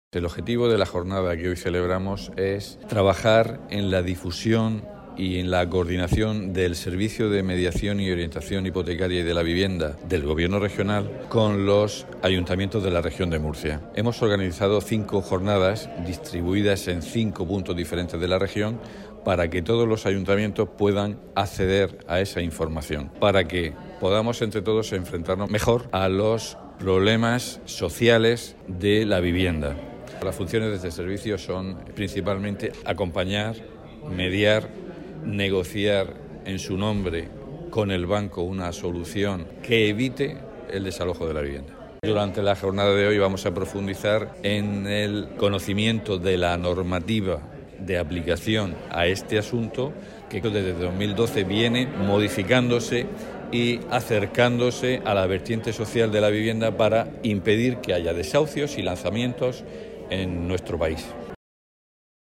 El objetivo de la jornada que hoy celebramos es trabajar en la difusión y en la coordinación del Servicio de Mediación y Orientación Hipotecaria y de la Vivienda del Gobierno regional con los ayuntamientos de la región de Murcia. Hemos organizado 5 jornadas distribuidas en 5 puntos diferentes de la región para que todos los ayuntamientos puedan acceder a esa información, para que podamos entre todos enfrentarnos mejor a los problemas sociales de la vivienda. Las funciones de este servicio son principalmente acompañar, mediar, negociar en su nombre con el banco una solución que evite el desalojo de la vivienda. Durante la jornada de hoy vamos a profundizar en el conocimiento de la normativa de aplicación a este asunto que desde 2012 viene modificándose y acercándose a la vertiente social de la vivienda para impedir que haya desahucios y lanzamientos en nuestro país.